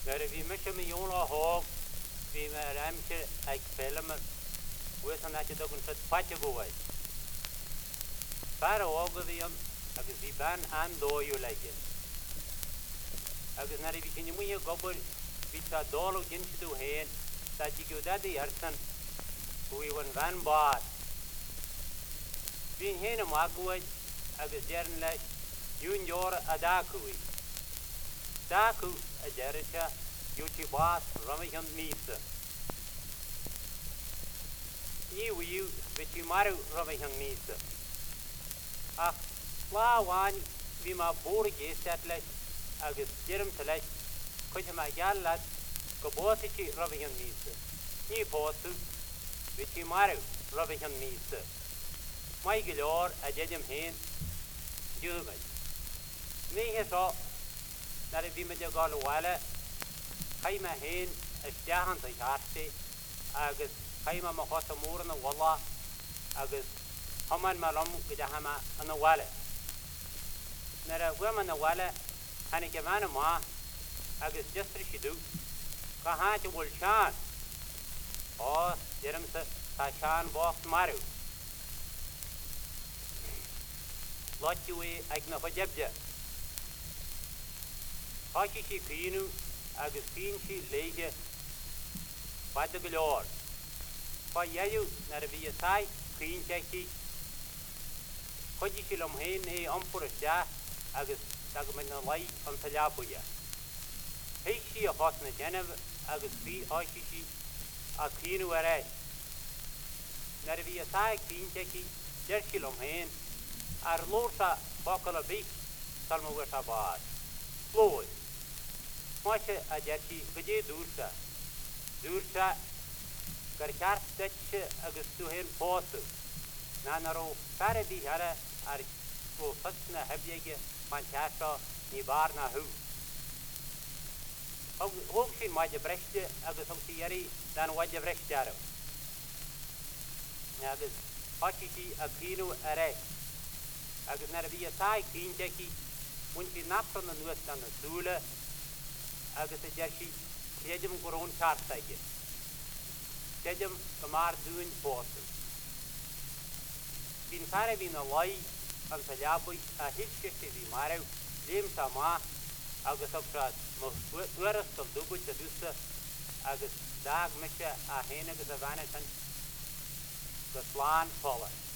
Now vi mishe me jola hog vi me ramche ek film wesan at dogun sat patje boy. Para og vi agus vi ban an do you like. Agus nari vi kini mu gobor vi ta dolo jinch do hen that you that the arsan we won van bar. Vi hen magwaj agus jern la junior adakui. Daku a jerita yuchi bas ramihan misa. You which you maru ramihan misa. Ah, la wan vi ma borge setlet agus jerum select kujma gallat ko bosichi ramihan misa. Ni postu which you maru ramihan misa. My gilor a jedem hen jumai. Me heso that if we make a goal wala, Kaima hen, a stahan to Yarti, Agus Kaima Mahota Moor and the Walla, Agus Haman Malam Gidahama and the Walla. Nera women the Walla, Hanikavana Ma, Agus just as she do, Kahaja will chan, or Jeremsa Tashan Box Maru. Lot you Agnafajabja. Hashi Kinu, Agustin she lege by the galore. For Yayu, Naravia Sai, Queen Jackie, Hodishilum Hene, Umpurja, Agus Sagman Light on Talapuya. Hey, she a Hosna Genev, Agus B. Hashishi, a Kinu Aray. Naravia Sai, Queen Jackie, Jershilum Hen, Arlosa, Bokala Beak, Salmawata Bad. Floyd. Masha a jerky, Gaje Dursa, Karkar Stitch Agus to him Postu. Nanaro, Farabi Hara, are so such a heavy Manchester, Nibarna who. Hoxin Maja Brechte, Agus Hoxieri, than what the Brechtaro. Agus Hachishi, a Kino Array. Agus Narabia Sai, Queen Jackie, when she napped on the newest on the Zula. Agus a jerky, Jejum Goron Charsage. Jejum Kamar doing Boston. Been Paravin a lie on Salabu, a hitch the Maro, Lim Sama, Agus of Trust, most worst of Dubu Chadusa, Agus Dag Misha, a Henagas of Anatan, the Slan Pollard.